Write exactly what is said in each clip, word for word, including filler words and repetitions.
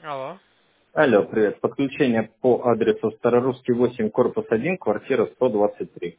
Алло. Алло, привет. Подключение по адресу Старорусский восемь, корпус один, квартира сто двадцать три.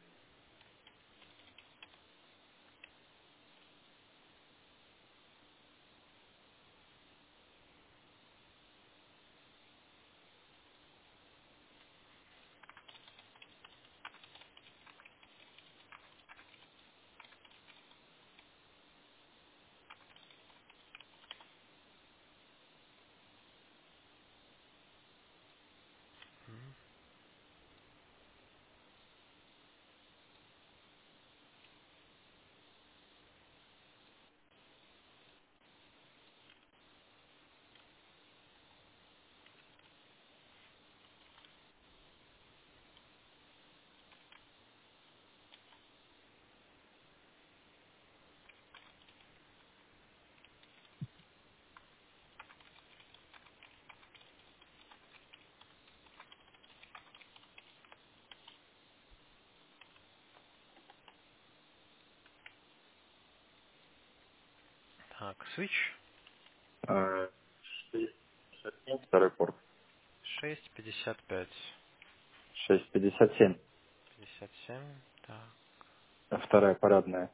Так, switch Э, шестьдесят семь, второй порт. шесть пятьдесят пять шесть пятьдесят семь. пятьдесят семь. Так, Вторая парадная.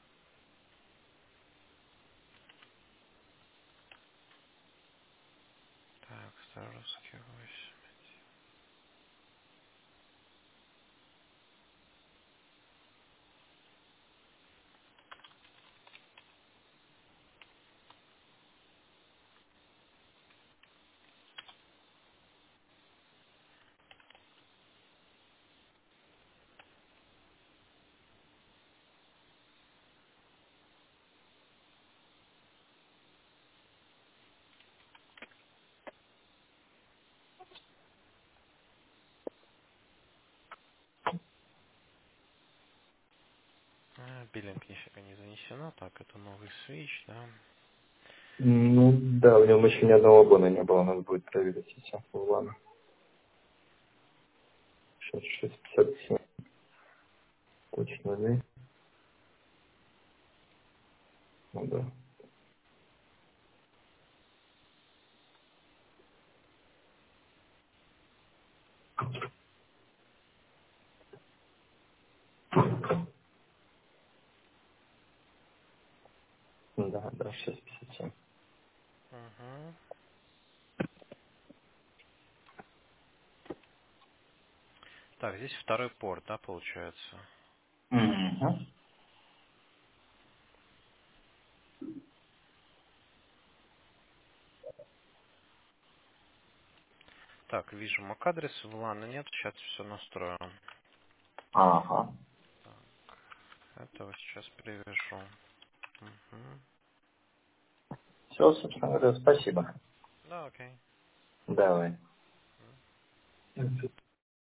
так, Старорусский восемь. А, биллинг нифига не занесено. Так, это новый switch, да? Ну да, в нем еще ни одного бона не было, надо будет проверить сейчас. Ну ладно. Сейчас шесть пятьдесят семь. Точно ли? Ну да. Да, да, шесть пятьдесят семь. Угу. Так, здесь второй порт, да, получается? Мгм. Так, вижу, MAC-адрес в лана нет, сейчас все настроим. Ага. Так, этого сейчас привяжу. Угу. Все, собственно говоря, спасибо. Да, окей. Давай.